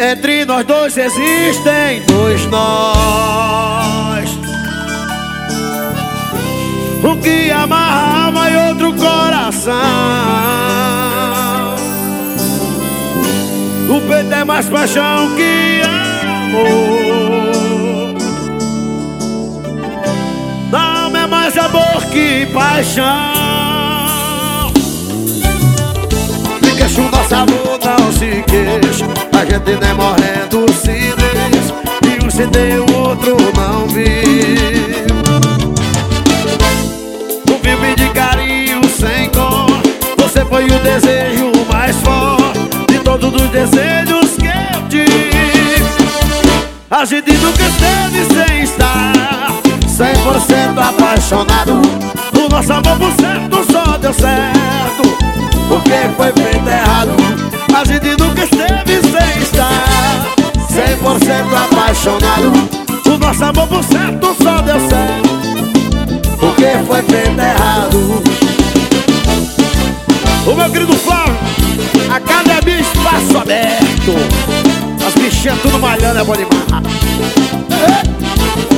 Entre nós dois existem dois nós, um que amarra a alma e outro coração. O peito é mais paixão que amor, na alma é mais amor que paixão. Me queixo, nosso amor não se queixa, a gente nem morrendo se deixa, e um se deu, o outro não viu. Um filme de carinho sem cor, você foi o desejo mais forte de todos os desejos que eu tive. A gente nunca esteve sem estar 100% apaixonado. O nosso amor por certo só deu certo porque foi feito errado. A gente nunca esteve sem estar 100% apaixonado. O nosso amor por certo só deu certo porque foi feito errado. O meu querido Flávio, a academia espaço aberto, as bichinhas tudo malhando, é bom demais.